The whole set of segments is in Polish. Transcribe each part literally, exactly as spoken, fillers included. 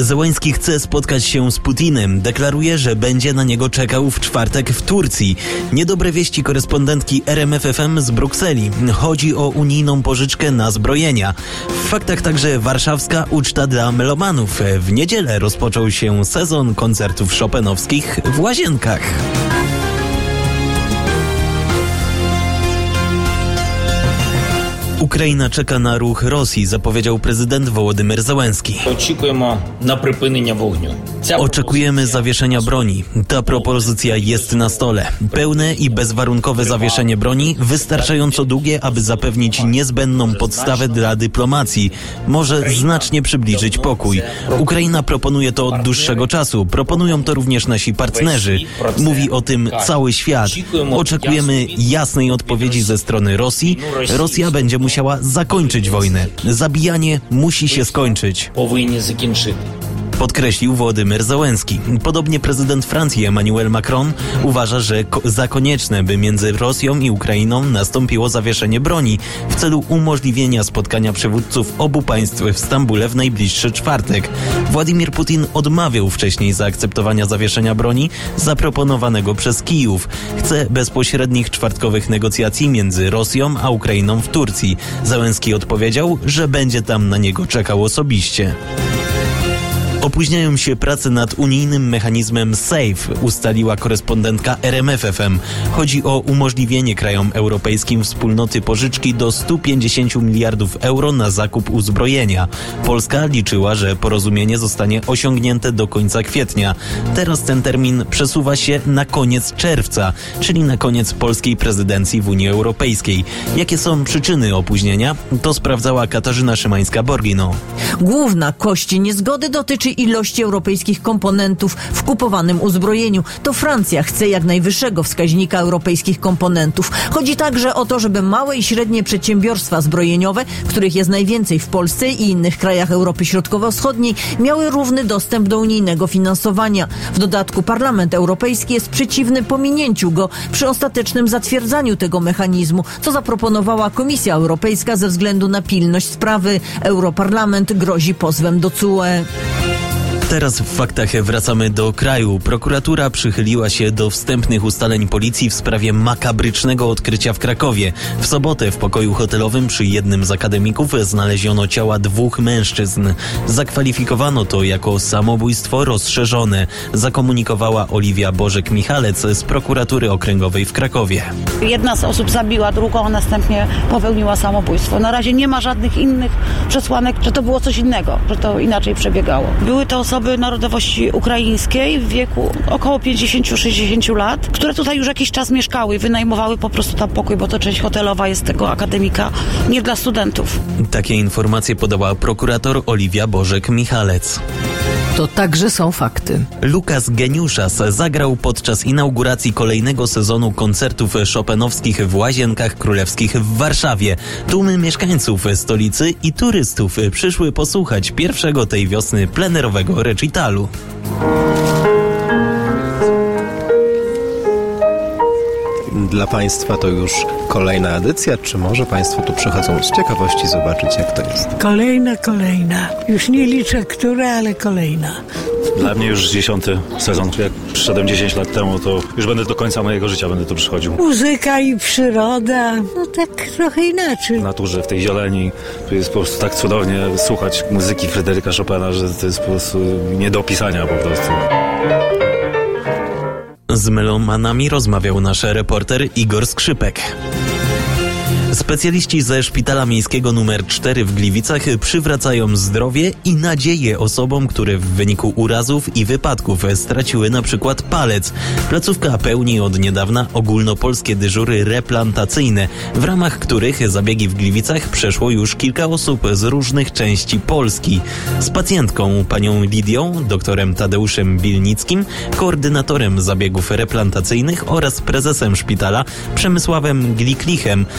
Zełański chce spotkać się z Putinem. Deklaruje, że będzie na niego czekał w czwartek w Turcji. Niedobre wieści korespondentki R M F F M z Brukseli. Chodzi o unijną pożyczkę na zbrojenia. W faktach także warszawska uczta dla melomanów. W niedzielę rozpoczął się sezon koncertów chopinowskich w Łazienkach. Ukraina czeka na ruch Rosji, zapowiedział prezydent Wołodymyr Zełański. Oczekujemy na przypinienie ognia. Oczekujemy zawieszenia broni. Ta propozycja jest na stole. Pełne i bezwarunkowe zawieszenie broni, wystarczająco długie, aby zapewnić niezbędną podstawę dla dyplomacji. Może znacznie przybliżyć pokój. Ukraina proponuje to od dłuższego czasu. Proponują to również nasi partnerzy. Mówi o tym cały świat. Oczekujemy jasnej odpowiedzi ze strony Rosji. Rosja będzie musiała zakończyć wojnę. Zabijanie musi się skończyć. Podkreślił Wołodymyr Zełański. Podobnie prezydent Francji Emmanuel Macron uważa, że ko- za konieczne, by między Rosją i Ukrainą nastąpiło zawieszenie broni w celu umożliwienia spotkania przywódców obu państw w Stambule w najbliższy czwartek. Władimir Putin odmawiał wcześniej zaakceptowania zawieszenia broni zaproponowanego przez Kijów. Chce bezpośrednich czwartkowych negocjacji między Rosją a Ukrainą w Turcji. Zełański odpowiedział, że będzie tam na niego czekał osobiście. Opóźniają się prace nad unijnym mechanizmem SAFE, ustaliła korespondentka R M F F M. Chodzi o umożliwienie krajom europejskim wspólnoty pożyczki do stu pięćdziesięciu miliardów euro na zakup uzbrojenia. Polska liczyła, że porozumienie zostanie osiągnięte do końca kwietnia. Teraz ten termin przesuwa się na koniec czerwca, czyli na koniec polskiej prezydencji w Unii Europejskiej. Jakie są przyczyny opóźnienia? To sprawdzała Katarzyna Szymańska-Borgino. Główna kość niezgody dotyczy ilości europejskich komponentów w kupowanym uzbrojeniu. To Francja chce jak najwyższego wskaźnika europejskich komponentów. Chodzi także o to, żeby małe i średnie przedsiębiorstwa zbrojeniowe, których jest najwięcej w Polsce i innych krajach Europy Środkowo-Wschodniej, miały równy dostęp do unijnego finansowania. W dodatku Parlament Europejski jest przeciwny pominięciu go przy ostatecznym zatwierdzaniu tego mechanizmu, co zaproponowała Komisja Europejska ze względu na pilność sprawy. Europarlament grozi pozwem do C U E. Teraz w faktach wracamy do kraju. Prokuratura przychyliła się do wstępnych ustaleń policji w sprawie makabrycznego odkrycia w Krakowie. W sobotę w pokoju hotelowym przy jednym z akademików znaleziono ciała dwóch mężczyzn. Zakwalifikowano to jako samobójstwo rozszerzone, zakomunikowała Oliwia Bożek-Michalec z prokuratury okręgowej w Krakowie. Jedna z osób zabiła drugą, a następnie popełniła samobójstwo. Na razie nie ma żadnych innych przesłanek, że to było coś innego, że to inaczej przebiegało. Były to osoby narodowości ukraińskiej w wieku około pięćdziesiąt do sześćdziesięciu lat, które tutaj już jakiś czas mieszkały, wynajmowały po prostu tam pokój, bo to część hotelowa jest tego akademika, nie dla studentów. Takie informacje podała prokurator Oliwia Bożek-Michalec. To także są fakty. Lukas Geniuszas zagrał podczas inauguracji kolejnego sezonu koncertów chopinowskich w Łazienkach Królewskich w Warszawie. Tłumy mieszkańców stolicy i turystów przyszły posłuchać pierwszego tej wiosny plenerowego recitalu. Dla Państwa to już kolejna edycja. Czy może Państwo tu przychodzą z ciekawości zobaczyć, jak to jest? Kolejna, kolejna. Już nie liczę, która, ale kolejna. Dla mnie już dziesiąty sezon. Jak przyszedłem dziesięć lat temu, to już będę do końca mojego życia będę tu przychodził. Muzyka i przyroda, no tak trochę inaczej. W naturze, w tej zieleni, tu jest po prostu tak cudownie słuchać muzyki Fryderyka Chopina, że to jest po prostu nie do opisania po prostu. Z melomanami rozmawiał nasz reporter Igor Skrzypek. Specjaliści ze Szpitala Miejskiego numer cztery w Gliwicach przywracają zdrowie i nadzieję osobom, które w wyniku urazów i wypadków straciły na przykład palec. Placówka pełni od niedawna ogólnopolskie dyżury replantacyjne, w ramach których zabiegi w Gliwicach przeszło już kilka osób z różnych części Polski. Z pacjentką, panią Lidią, doktorem Tadeuszem Bilnickim, koordynatorem zabiegów replantacyjnych oraz prezesem szpitala Przemysławem Gliklichem rozmawiał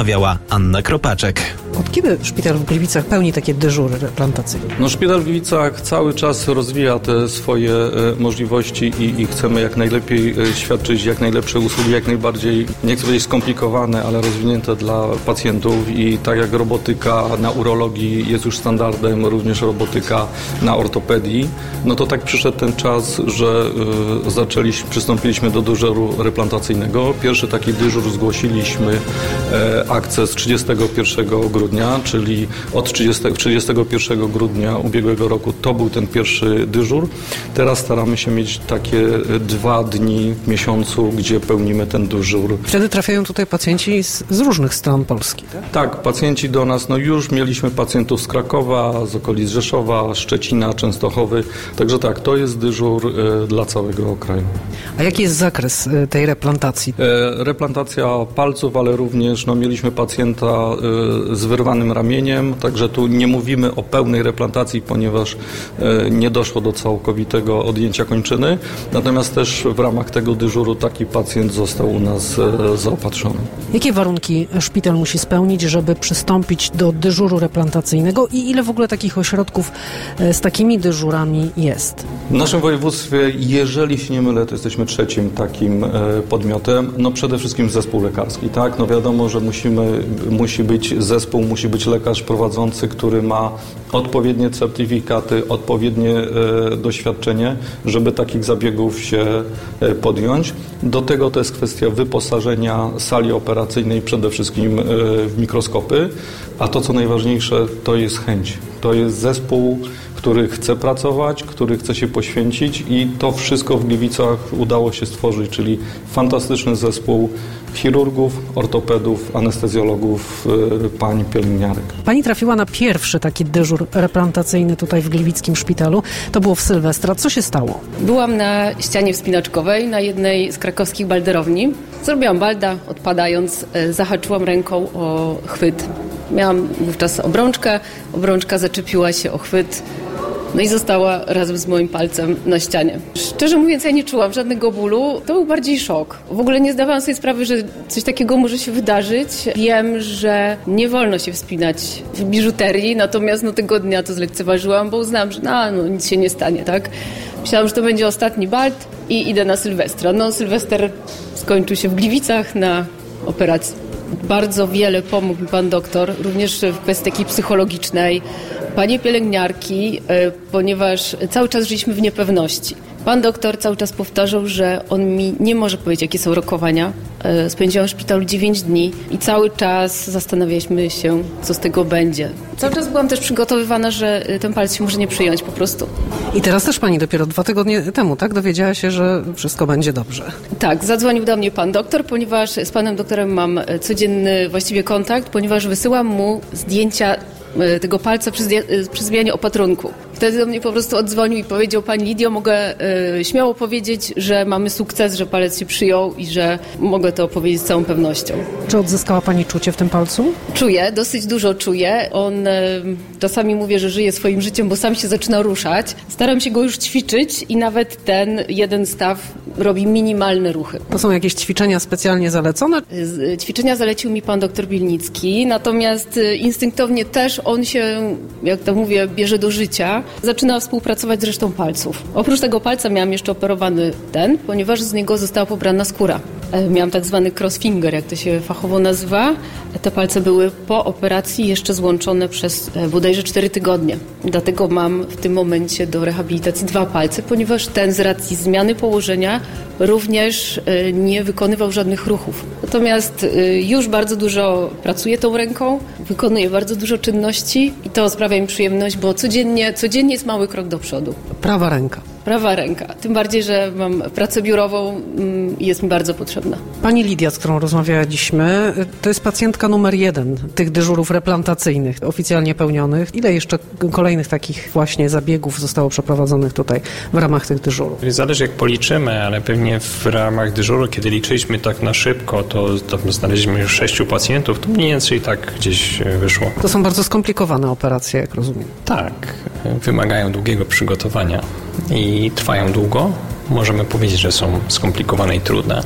rozmawiała Anna Kropaczek. Od kiedy szpital w Gliwicach pełni takie dyżury replantacyjne? No, szpital w Gliwicach cały czas rozwija te swoje e, możliwości i, i chcemy jak najlepiej e, świadczyć jak najlepsze usługi, jak najbardziej, nie chcę powiedzieć skomplikowane, ale rozwinięte dla pacjentów i tak jak robotyka na urologii jest już standardem, również robotyka na ortopedii, no to tak przyszedł ten czas, że e, zaczęliśmy, przystąpiliśmy do dyżuru replantacyjnego. Pierwszy taki dyżur zgłosiliśmy e, akces trzydziestego pierwszego grudnia, czyli od trzydziestego pierwszego grudnia ubiegłego roku to był ten pierwszy dyżur. Teraz staramy się mieć takie dwa dni w miesiącu, gdzie pełnimy ten dyżur. Wtedy trafiają tutaj pacjenci z, z różnych stron Polski, tak? Tak, pacjenci do nas, no już mieliśmy pacjentów z Krakowa, z okolic Rzeszowa, Szczecina, Częstochowy, także tak, to jest dyżur e, dla całego kraju. A jaki jest zakres e, tej replantacji? E, replantacja palców, ale również no, mieliśmy pacjenta e, z wyrwanym ramieniem, także tu nie mówimy o pełnej replantacji, ponieważ e, nie doszło do całkowitego odjęcia kończyny, natomiast też w ramach tego dyżuru taki pacjent został u nas e, zaopatrzony. Jakie warunki szpital musi spełnić, żeby przystąpić do dyżuru replantacyjnego i ile w ogóle takich ośrodków e, z takimi dyżurami jest? W naszym województwie, jeżeli się nie mylę, to jesteśmy trzecim takim e, podmiotem, no przede wszystkim zespół lekarski, tak? No wiadomo, że musimy, musi być zespół, musi być lekarz prowadzący, który ma odpowiednie certyfikaty, odpowiednie e, doświadczenie, żeby takich zabiegów się e, podjąć. Do tego to jest kwestia wyposażenia sali operacyjnej przede wszystkim e, w mikroskopy, a to co najważniejsze to jest chęć. To jest zespół, który chce pracować, który chce się poświęcić i to wszystko w Gliwicach udało się stworzyć, czyli fantastyczny zespół chirurgów, ortopedów, anestezjologów, pań pielęgniarek. Pani trafiła na pierwszy taki dyżur replantacyjny tutaj w gliwickim szpitalu. To było w Sylwestra. Co się stało? Byłam na ścianie wspinaczkowej na jednej z krakowskich balderowni. Zrobiłam balda, odpadając, zahaczyłam ręką o chwyt. Miałam wówczas obrączkę, obrączka zaczepiła się o chwyt. No i została razem z moim palcem na ścianie. Szczerze mówiąc, ja nie czułam żadnego bólu. To był bardziej szok. W ogóle nie zdawałam sobie sprawy, że coś takiego może się wydarzyć. Wiem, że nie wolno się wspinać w biżuterii, natomiast no, tego dnia to zlekceważyłam, bo uznałam, że no, no, nic się nie stanie, tak? Myślałam, że to będzie ostatni balt i idę na Sylwestra. No, Sylwester skończył się w Gliwicach na operacji. Bardzo wiele pomógł mi pan doktor, również w kwestii takiej psychologicznej. Panie pielęgniarki, ponieważ cały czas żyliśmy w niepewności. Pan doktor cały czas powtarzał, że on mi nie może powiedzieć, jakie są rokowania. Spędziłam w szpitalu dziewięć dni i cały czas zastanawialiśmy się, co z tego będzie. Cały czas byłam też przygotowywana, że ten palec się może nie przyjąć po prostu. I teraz też pani dopiero dwa tygodnie temu, tak? Dowiedziała się, że wszystko będzie dobrze. Tak, zadzwonił do mnie pan doktor, ponieważ z panem doktorem mam codzienny właściwie kontakt, ponieważ wysyłam mu zdjęcia tego palca przy, przy zmianie opatrunku. Wtedy do mnie po prostu odzwonił i powiedział: pani Lidio, mogę y, śmiało powiedzieć, że mamy sukces, że palec się przyjął i że mogę to powiedzieć z całą pewnością. Czy odzyskała pani czucie w tym palcu? Czuję, dosyć dużo czuję. On y, czasami mówię, że żyje swoim życiem, bo sam się zaczyna ruszać. Staram się go już ćwiczyć i nawet ten jeden staw robi minimalne ruchy. To są jakieś ćwiczenia specjalnie zalecone? Y, ćwiczenia zalecił mi pan doktor Bilnicki, natomiast y, instynktownie też on się, jak to mówię, bierze do życia. Zaczyna współpracować z resztą palców. Oprócz tego palca miałam jeszcze operowany ten, ponieważ z niego została pobrana skóra. Miałam tak zwany crossfinger, jak to się fachowo nazywa. Te palce były po operacji jeszcze złączone przez bodajże cztery tygodnie. Dlatego mam w tym momencie do rehabilitacji dwa palce, ponieważ ten z racji zmiany położenia również nie wykonywał żadnych ruchów. Natomiast już bardzo dużo pracuję tą ręką, wykonuję bardzo dużo czynności i to sprawia mi przyjemność, bo codziennie, codziennie jest mały krok do przodu. Prawa ręka. Prawa ręka. Tym bardziej, że mam pracę biurową i jest mi bardzo potrzebna. Pani Lidia, z którą rozmawialiśmy, to jest pacjentka numer jeden tych dyżurów replantacyjnych oficjalnie pełnionych. Ile jeszcze kolejnych takich właśnie zabiegów zostało przeprowadzonych tutaj w ramach tych dyżurów? Zależy jak policzymy, ale pewnie w ramach dyżuru, kiedy liczyliśmy tak na szybko, to, to znaleźliśmy już sześciu pacjentów, to mniej więcej tak gdzieś wyszło. To są bardzo skomplikowane operacje, jak rozumiem. Tak, wymagają długiego przygotowania i trwają długo. Możemy powiedzieć, że są skomplikowane i trudne.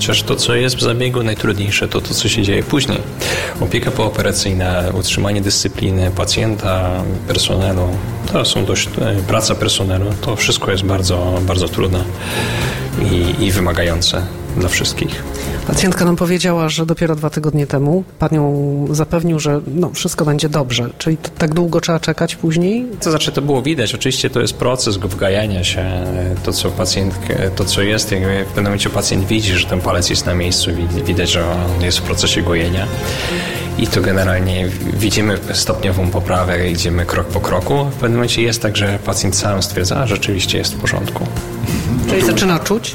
Chociaż to, co jest w zabiegu najtrudniejsze, to to, co się dzieje później. Opieka pooperacyjna, utrzymanie dyscypliny pacjenta, personelu, to są dość, praca personelu, to wszystko jest bardzo, bardzo trudne i, i wymagające dla wszystkich. Pacjentka nam powiedziała, że dopiero dwa tygodnie temu pan ją zapewnił, że no, wszystko będzie dobrze. Czyli to, tak długo trzeba czekać później? To znaczy, to było widać. Oczywiście to jest proces wgajania się. To, co pacjent, to, co jest, jak w pewnym momencie pacjent widzi, że ten palec jest na miejscu, widać, że on jest w procesie gojenia. I to generalnie widzimy stopniową poprawę, idziemy krok po kroku. W pewnym momencie jest tak, że pacjent sam stwierdza, a rzeczywiście jest w porządku. Czyli zaczyna czuć?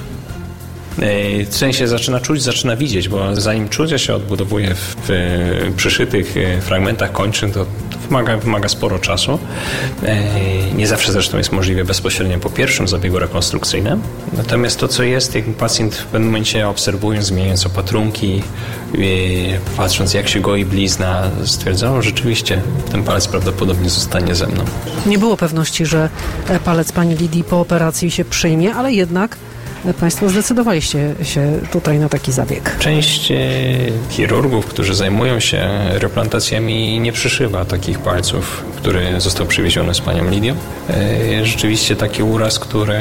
W sensie zaczyna czuć, zaczyna widzieć, bo zanim czucie się odbudowuje w, w przyszytych fragmentach kończyn, to, to wymaga, wymaga sporo czasu. Nie zawsze zresztą jest możliwe bezpośrednio po pierwszym zabiegu rekonstrukcyjnym. Natomiast to, co jest, jak pacjent w pewnym momencie obserwując, zmieniając opatrunki, patrząc jak się goi blizna, stwierdzało, że rzeczywiście ten palec prawdopodobnie zostanie ze mną. Nie było pewności, że palec pani Lidii po operacji się przyjmie, ale jednak Państwo zdecydowaliście się tutaj na taki zabieg. Część chirurgów, którzy zajmują się replantacjami, nie przyszywa takich palców, który został przywieziony z panią Lidią. Rzeczywiście taki uraz, który,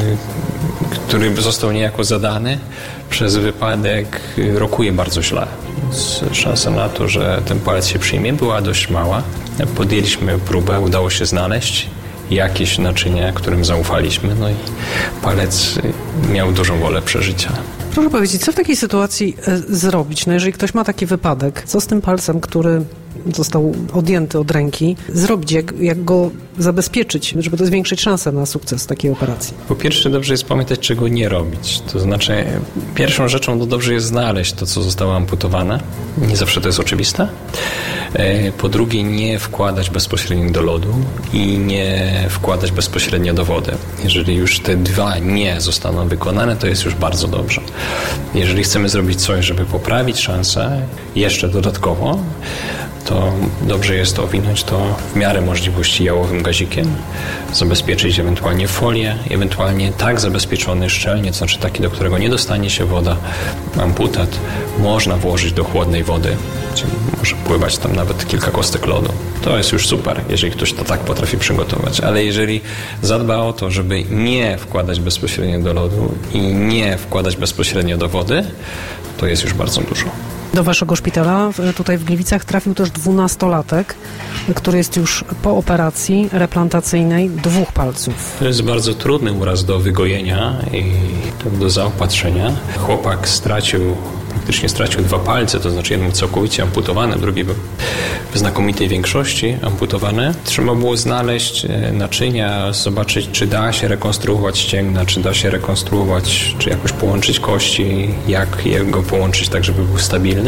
który został niejako zadany przez wypadek, rokuje bardzo źle. Szansa na to, że ten palec się przyjmie, była dość mała. Podjęliśmy próbę, udało się znaleźć jakieś naczynia, którym zaufaliśmy, no i palec miał dużą wolę przeżycia. Proszę powiedzieć, co w takiej sytuacji e, zrobić? No jeżeli ktoś ma taki wypadek, co z tym palcem, który został odjęty od ręki, zrobić, jak, jak go zabezpieczyć, żeby to zwiększyć szansę na sukces takiej operacji? Po pierwsze, dobrze jest pamiętać, czego nie robić. To znaczy, pierwszą rzeczą to dobrze jest znaleźć to, co zostało amputowane. Nie zawsze to jest oczywiste. Po drugie, nie wkładać bezpośrednio do lodu i nie wkładać bezpośrednio do wody. Jeżeli już te dwa nie zostaną wykonane, to jest już bardzo dobrze. Jeżeli chcemy zrobić coś, żeby poprawić szansę jeszcze dodatkowo, to dobrze jest owinąć to w miarę możliwości jałowym gazikiem, zabezpieczyć ewentualnie folię, ewentualnie tak zabezpieczony szczelnie, to znaczy taki, do którego nie dostanie się woda, amputat, można włożyć do chłodnej wody, czyli może pływać tam nawet kilka kostek lodu. To jest już super, jeżeli ktoś to tak potrafi przygotować, ale jeżeli zadba o to, żeby nie wkładać bezpośrednio do lodu i nie wkładać bezpośrednio do wody, to jest już bardzo dużo. Do waszego szpitala tutaj w Gliwicach trafił też dwunastolatek, który jest już po operacji replantacyjnej dwóch palców. To jest bardzo trudny uraz do wygojenia i do zaopatrzenia. Chłopak stracił, praktycznie stracił dwa palce, to znaczy jeden był całkowicie amputowany, drugi był w znakomitej większości amputowany. Trzeba było znaleźć naczynia, zobaczyć, czy da się rekonstruować ścięgna, czy da się rekonstruować, czy jakoś połączyć kości, jak jego połączyć tak, żeby był stabilny.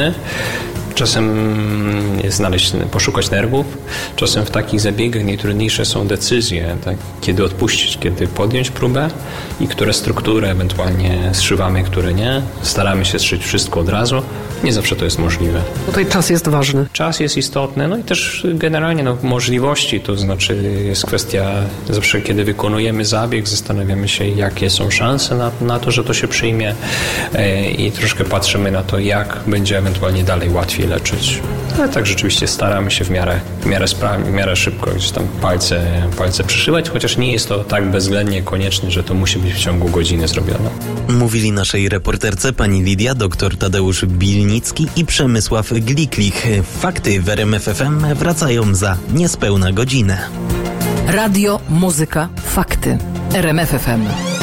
Czasem znaleźć, poszukać nerwów. Czasem w takich zabiegach najtrudniejsze są decyzje, tak? Kiedy odpuścić, kiedy podjąć próbę i które struktury ewentualnie zszywamy, które nie. Staramy się zszyć wszystko od razu. Nie zawsze to jest możliwe. Tutaj czas jest ważny. Czas jest istotny, no i też generalnie no, możliwości, to znaczy jest kwestia, zawsze kiedy wykonujemy zabieg, zastanawiamy się, jakie są szanse na, na to, że to się przyjmie e, i troszkę patrzymy na to, jak będzie ewentualnie dalej łatwiej leczyć. Ale tak rzeczywiście staramy się w miarę, w miarę, spra- w miarę szybko gdzieś tam palce, palce przyszywać, chociaż nie jest to tak bezwzględnie konieczne, że to musi być w ciągu godziny zrobione. Mówili naszej reporterce pani Lidia, dr Tadeusz Bilnicki i Przemysław Gliklich. Fakty w R M F F M wracają za niespełna godzinę. Radio, muzyka, fakty. R M F F M.